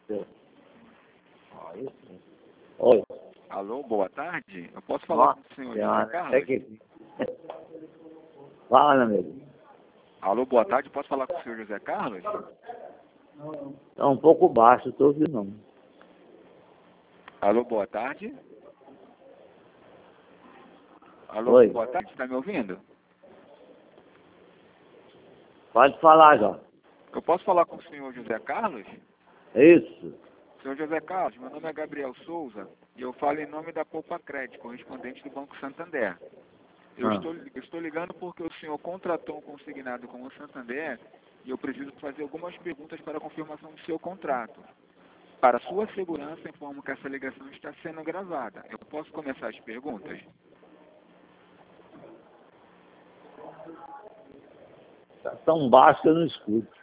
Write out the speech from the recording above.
Oi. Alô, boa tarde. Eu posso falar com o senhor José Carlos? Fala, meu amigo. Alô, boa tarde. Posso falar com o senhor José Carlos? É um pouco baixo, estou ouvindo não. Alô, boa tarde. Alô, Oi. boa tarde. Está me ouvindo? Pode falar, já. Eu posso falar com o senhor José Carlos? Isso. Senhor José Carlos, meu nome é Gabriel Souza e eu falo em nome da Poupa Crédito, correspondente do Banco Santander. Eu estou ligando porque o senhor contratou um consignado com o Santander e eu preciso fazer algumas perguntas para a confirmação do seu contrato. Para sua segurança, informo que essa ligação está sendo gravada. Eu posso começar as perguntas? Tá tão baixo que eu não escuto.